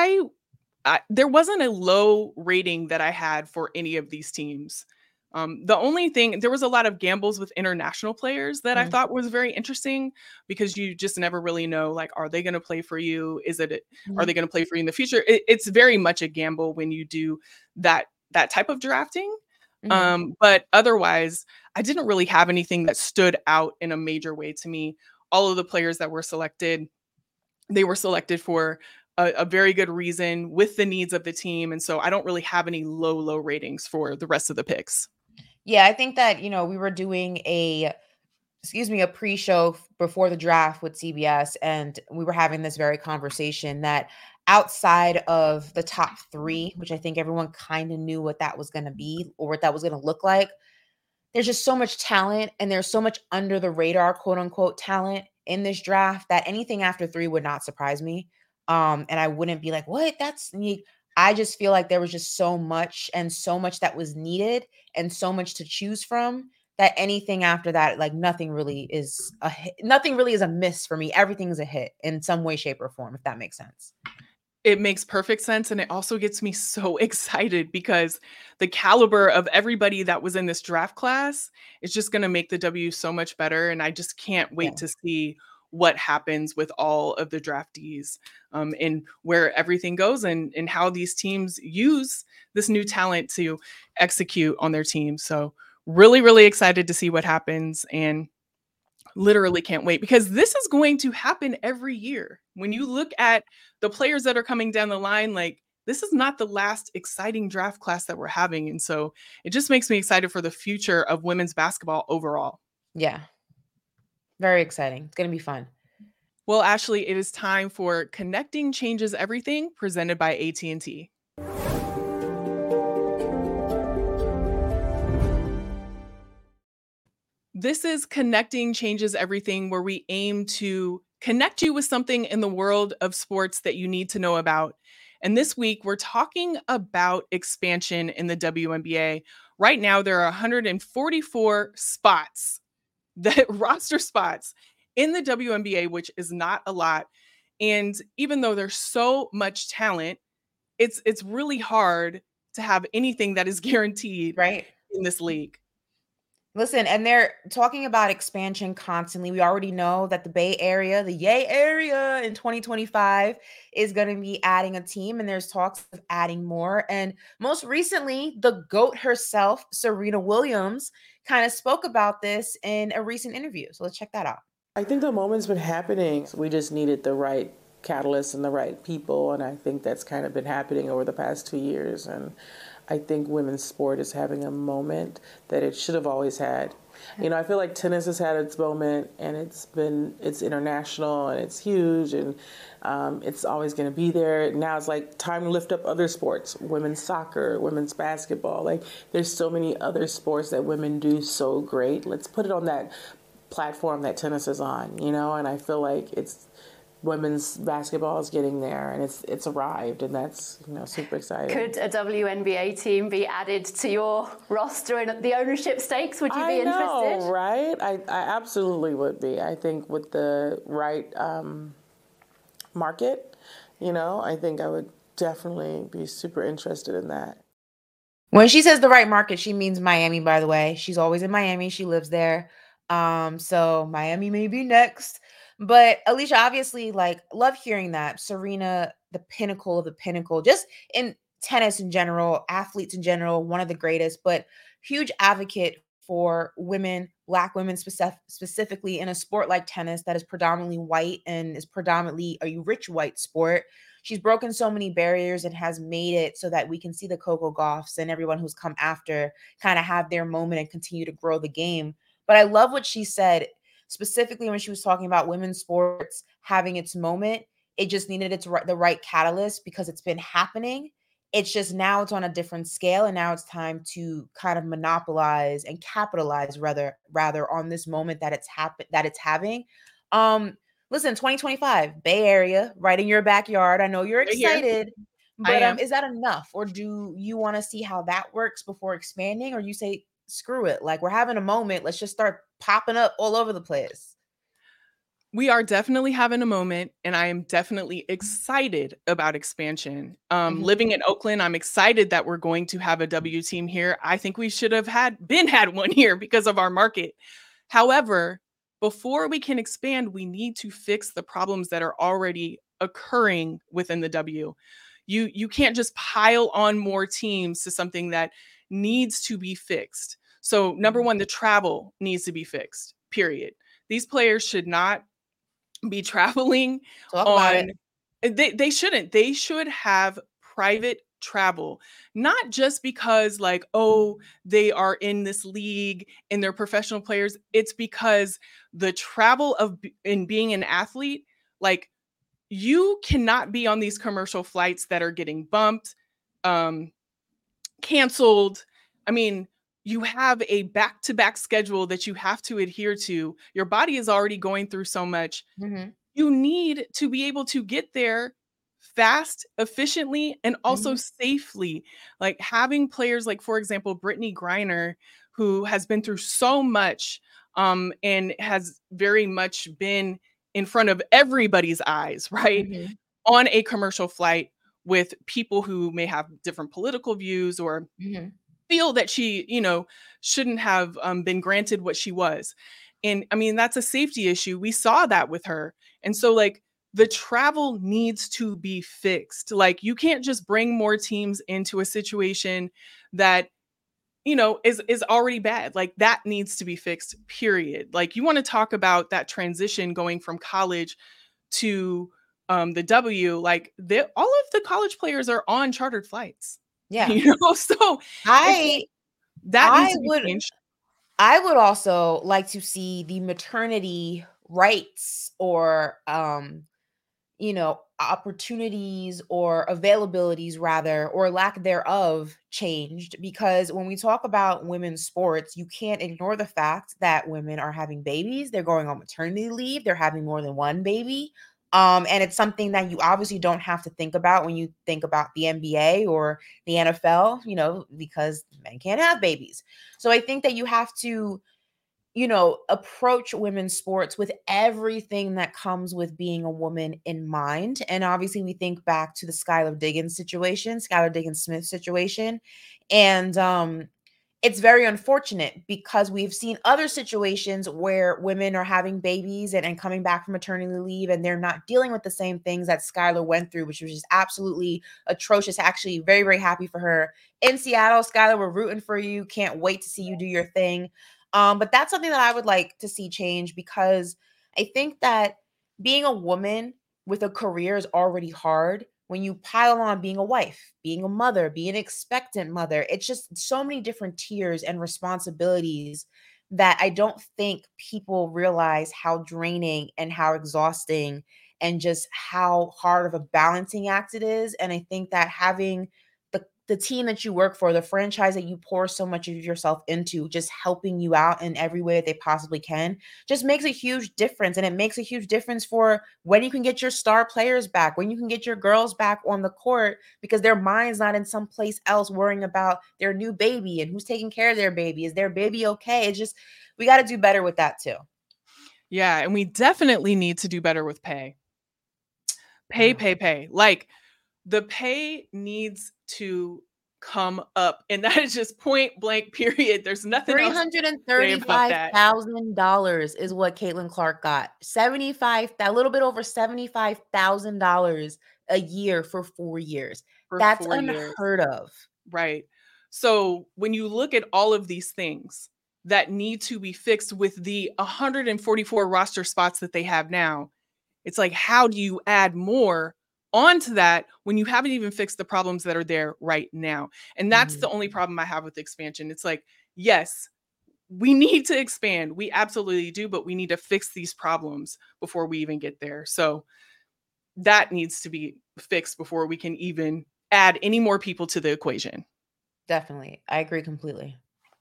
A: there wasn't a low rating that I had for any of these teams. The only thing, there was a lot of gambles with international players that I
B: Mm,
A: thought was very interesting because you just never really know, like, are they going to play for you? Are
B: mhm,
A: they going to play for you in the future? It's very much a gamble when you do that type of drafting.
B: mhm.
A: But otherwise, I didn't really have anything that stood out in a major way to me. All of the players that were selected, they were selected for a very good reason with the needs of the team. And so I don't really have any low ratings for the rest of the picks.
B: Yeah, I think that, we were doing a pre-show before the draft with CBS, and we were having this very conversation that outside of the top 3, which I think everyone kind of knew what that was going to be or what that was going to look like, there's just so much talent and there's so much under the radar, quote unquote, talent in this draft that anything after 3 would not surprise me. And I wouldn't be like, what? That's me. I just feel like there was just so much and so much that was needed and so much to choose from that anything after that, like nothing really is a miss for me. Everything is a hit in some way, shape, or form, if that makes sense.
A: It makes perfect sense. And it also gets me so excited because the caliber of everybody that was in this draft class is just going to make the W so much better. And I just can't
B: Yeah.
A: wait to see what happens with all of the draftees, and where everything goes, and how these teams use this new talent to execute on their team. So, really excited to see what happens. And literally can't wait because this is going to happen every year. When you look at the players that are coming down the line, like this is not the last exciting draft class that we're having. And so it just makes me excited for the future of women's basketball overall.
B: Yeah. Very exciting. It's going to be fun.
A: Well, Ashley, it is time for Connecting Changes Everything, presented by AT&T. This is Connecting Changes Everything, where we aim to connect you with something in the world of sports that you need to know about. And this week, we're talking about expansion in the WNBA. Right now, there are 144 spots, that roster spots in the WNBA, which is not a lot. And even though there's so much talent, it's really hard to have anything that is guaranteed
B: Right.
A: in this league.
B: Listen, and they're talking about expansion constantly. We already know that the Bay Area, the Yay area in 2025 is going to be adding a team, and there's talks of adding more. And most recently, the GOAT herself, Serena Williams, kind of spoke about this in a recent interview. So let's check that out.
C: I think the moment's been happening. We just needed the right catalyst and the right people, and I think that's kind of been happening over the past 2 years. And I think women's sport is having a moment that it should have always had. You know, I feel like tennis has had its moment, and it's international and it's huge, and it's always going to be there. Now it's like time to lift up other sports, women's soccer, women's basketball. Like, there's so many other sports that women do so great. Let's put it on that platform that tennis is on, you know, and I feel like women's basketball is getting there, and it's arrived, and that's, you know, super exciting.
D: Could a WNBA team be added to your roster and the ownership stakes? Would you be interested?
C: Right? I absolutely would be. I think with the right market, you know, I think I would definitely be super interested in that.
B: When she says the right market, she means Miami, by the way. She's always in Miami. She lives there. So Miami may be next. But Alicia, obviously, like, love hearing that. Serena, the pinnacle of the pinnacle, just in tennis in general, athletes in general, one of the greatest, but huge advocate for women, Black women specifically in a sport like tennis that is predominantly white and is predominantly a rich white sport. She's broken so many barriers and has made it so that we can see the Coco Gauffs and everyone who's come after kind of have their moment and continue to grow the game. But I love what she said, specifically when she was talking about women's sports having its moment. It just needed the right catalyst because it's been happening. It's just now it's on a different scale, and now it's time to kind of monopolize and capitalize rather on this moment that it's having. Listen, 2025, Bay Area, right in your backyard. I know you're excited, but is that enough, or do you want to see how that works before expanding, or you say screw it, like, we're having a moment, let's just start popping up all over the place?
A: We are definitely having a moment, and I am definitely excited about expansion. Living in Oakland, I'm excited that we're going to have a W team here. I think we should have had one here because of our market. However, before we can expand, we need to fix the problems that are already occurring within the W. You can't just pile on more teams to something that needs to be fixed. So number one, the travel needs to be fixed, period. These players should not be traveling on, they shouldn't. They should have private travel, not just because, like, oh, they are in this league and they're professional players. It's because the travel of in being an athlete, like, you cannot be on these commercial flights that are getting bumped, canceled. I mean, you have a back-to-back schedule that you have to adhere to. Your body is already going through so much. You need to be able to get there fast, efficiently, and also safely. Like, having players like, for example, Brittany Griner, who has been through so much and has very much been in front of everybody's eyes, right? On a commercial flight with people who may have different political views or feel that she, you know, shouldn't have been granted what she was. And I mean, that's a safety issue. We saw that with her. And so, like, the travel needs to be fixed. Like, you can't just bring more teams into a situation that, you know, is already bad. Like, that needs to be fixed, period. Like, you want to talk about that transition going from college to the W, like all of the college players are on chartered flights.
B: Yeah.
A: So
B: I
A: that needs to be changed.
B: I would also like to see the maternity rights or opportunities or availabilities rather, or lack thereof, changed, because when we talk about women's sports, you can't ignore the fact that women are having babies, they're going on maternity leave, they're having more than one baby. And it's something that you obviously don't have to think about when you think about the NBA or the NFL, because men can't have babies. So I think that you have to approach women's sports with everything that comes with being a woman in mind. And obviously we think back to the Skylar Diggins Smith situation. And it's very unfortunate because we've seen other situations where women are having babies and coming back from maternity leave, and they're not dealing with the same things that Skylar went through, which was just absolutely atrocious. Actually, very, very happy for her in Seattle. Skylar, we're rooting for you. Can't wait to see you do your thing. But that's something that I would like to see change, because I think that being a woman with a career is already hard. When you pile on being a wife, being a mother, being an expectant mother, it's just so many different tiers and responsibilities that I don't think people realize how draining and how exhausting and just how hard of a balancing act it is. And I think that having the team that you work for, the franchise that you pour so much of yourself into, just helping you out in every way that they possibly can, just makes a huge difference. And it makes a huge difference for when you can get your star players back, when you can get your girls back on the court, because their mind's not in some place else worrying about their new baby and who's taking care of their baby. Is their baby okay? It's just, we got to do better with that too.
A: Yeah. And we definitely need to do better with pay. Pay. Like, the pay needs to come up, and that is just point blank, period. There's nothing else.
B: $335,000 is what Caitlin Clark got. A little bit over $75,000 a year for 4 years. That's unheard of.
A: Right. So when you look at all of these things that need to be fixed with the 144 roster spots that they have now, it's like, how do you add more onto that when you haven't even fixed the problems that are there right now? And that's the only problem I have with expansion. It's like, yes, we need to expand. We absolutely do, but we need to fix these problems before we even get there. So that needs to be fixed before we can even add any more people to the equation.
B: Definitely. I agree completely.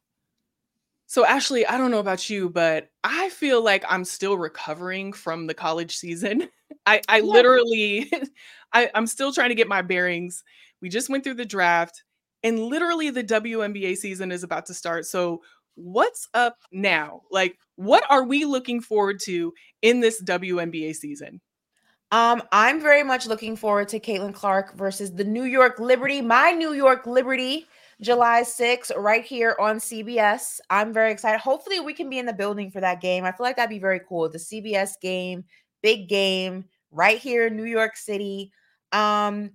A: So Ashley, I don't know about you, but I feel like I'm still recovering from the college season. I literally, I'm still trying to get my bearings. We just went through the draft, and literally the WNBA season is about to start. So what's up now? Like, what are we looking forward to in this WNBA season?
B: I'm very much looking forward to Caitlin Clark versus the New York Liberty, my New York Liberty, July 6th, right here on CBS. I'm very excited. Hopefully we can be in the building for that game. I feel like that'd be very cool. The CBS game, big game, right here in New York City. I'm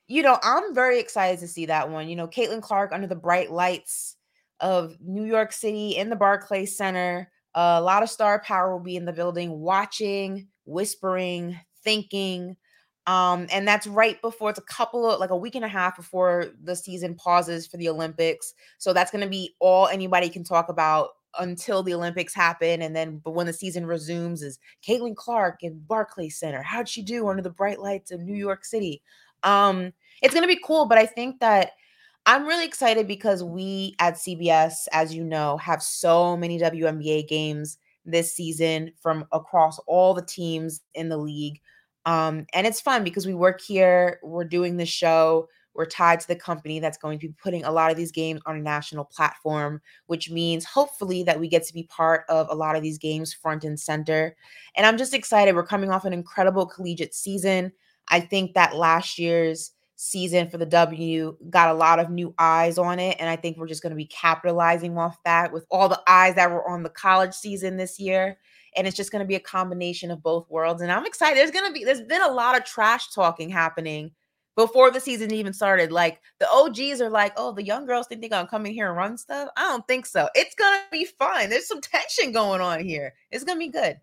B: very excited to see that one. Caitlin Clark under the bright lights of New York City in the Barclays Center. A lot of star power will be in the building, watching, whispering, thinking. And that's right before, it's a week and a half before the season pauses for the Olympics. So that's going to be all anybody can talk about until the Olympics happen. And then, but when the season resumes, is Caitlin Clark in Barclays Center. How'd she do under the bright lights of New York City? It's going to be cool, but I think that I'm really excited because we at CBS, as you know, have so many WNBA games this season from across all the teams in the league. And it's fun because we work here, we're doing the show, we're tied to the company that's going to be putting a lot of these games on a national platform, which means hopefully that we get to be part of a lot of these games front and center. And I'm just excited. We're coming off an incredible collegiate season. I think that last year's season for the W got a lot of new eyes on it. And I think we're just going to be capitalizing off that with all the eyes that were on the college season this year. And it's just going to be a combination of both worlds. And I'm excited. There's been a lot of trash talking happening before the season even started. Like, the OGs are like, oh, the young girls think they're going to come in here and run stuff. I don't think so. It's going to be fun. There's some tension going on here. It's going to be good.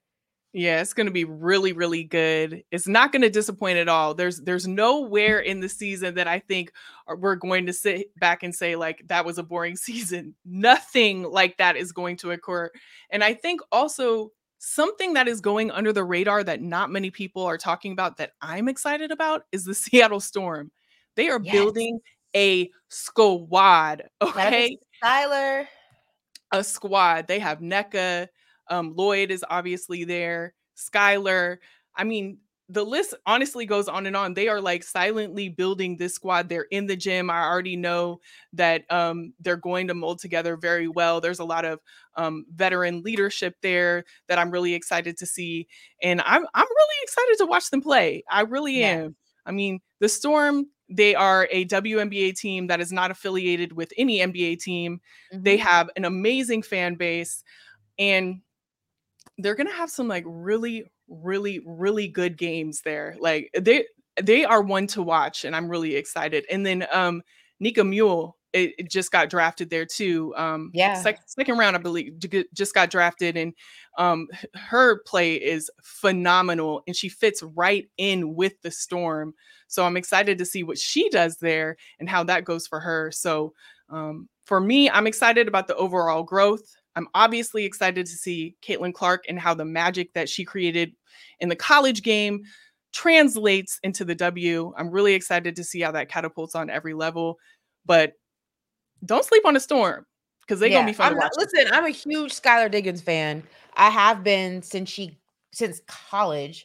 A: Yeah, it's going to be really, really good. It's not going to disappoint at all. There's nowhere in the season that I think we're going to sit back and say like that was a boring season. Nothing like that is going to occur. And I think also something that is going under the radar that not many people are talking about that I'm excited about is the Seattle Storm. They are
B: Yes.
A: building a squad,
B: Shout out to
A: okay?
B: Skylar.
A: A squad. They have NECA. Lloyd is obviously there. Skylar. I mean, the list honestly goes on and on. They are like silently building this squad. They're in the gym. I already know that they're going to mold together very well. There's a lot of veteran leadership there that I'm really excited to see, and I'm really excited to watch them play. I really am. I mean, the Storm, they are a WNBA team that is not affiliated with any NBA team. They have an amazing fan base, and they're going to have some like really, really, really good games there. Like they are one to watch, and I'm really excited. And then Nika Mule, it just got drafted there too. Second round, I believe, just got drafted, and her play is phenomenal, and she fits right in with the Storm. So I'm excited to see what she does there and how that goes for her. So for me, I'm excited about the overall growth. I'm obviously excited to see Caitlin Clark and how the magic that she created in the college game translates into the W. I'm really excited to see how that catapults on every level. But don't sleep on the Storm because they're going to be fun to watch.
B: Listen, I'm a huge Skylar Diggins fan. I have been since college.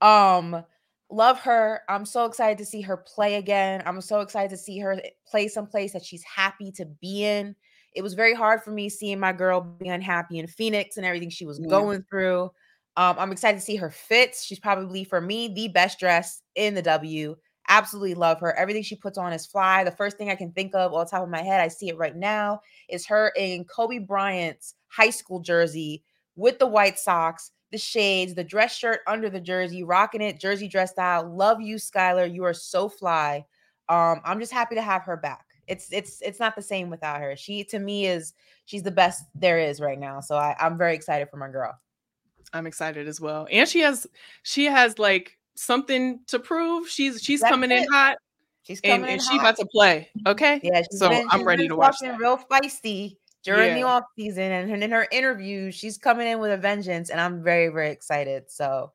B: Love her. I'm so excited to see her play again. I'm so excited to see her play someplace that she's happy to be in. It was very hard for me seeing my girl be unhappy in Phoenix and everything she was going through. I'm excited to see her fits. She's probably, for me, the best dressed in the W. Absolutely love her. Everything she puts on is fly. The first thing I can think of off the top of my head, I see it right now, is her in Kobe Bryant's high school jersey with the white socks, the shades, the dress shirt under the jersey, rocking it, jersey dressed out. Love you, Skylar. You are so fly. I'm just happy to have her back. It's not the same without her. She's the best there is right now. So I'm very excited for my girl.
A: I'm excited as well. And she has like something to prove. She's coming in hot.
B: She's coming in
A: and
B: hot.
A: She about to play. Okay.
B: Yeah.
A: I'm ready to watch that.
B: Real feisty during the off season, and in her interviews, she's coming in with a vengeance, and I'm very, very excited. So,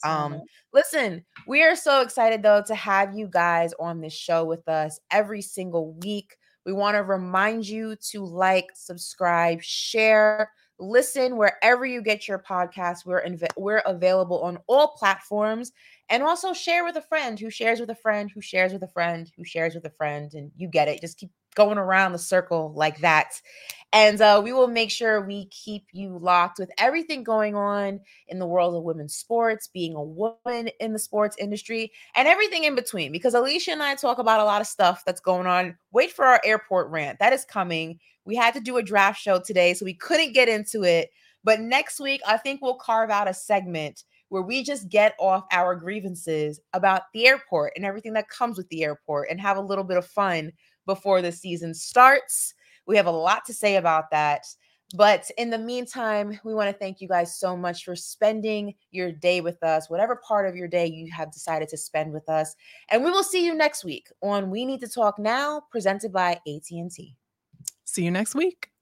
B: listen, we are so excited though to have you guys on this show with us every single week. We want to remind you to like, subscribe, share, listen wherever you get your podcasts. We're available on all platforms, and also share with a friend who shares with a friend who shares with a friend who shares with a friend, and you get it. Just keep going around the circle like that. And we will make sure we keep you locked with everything going on in the world of women's sports, being a woman in the sports industry, and everything in between. Because Alicia and I talk about a lot of stuff that's going on. Wait for our airport rant. That is coming. We had to do a draft show today, so we couldn't get into it. But next week, I think we'll carve out a segment where we just get off our grievances about the airport and everything that comes with the airport and have a little bit of fun before the season starts. We have a lot to say about that. But in the meantime, we want to thank you guys so much for spending your day with us, whatever part of your day you have decided to spend with us. And we will see you next week on We Need to Talk Now, presented by AT&T.
A: See you next week.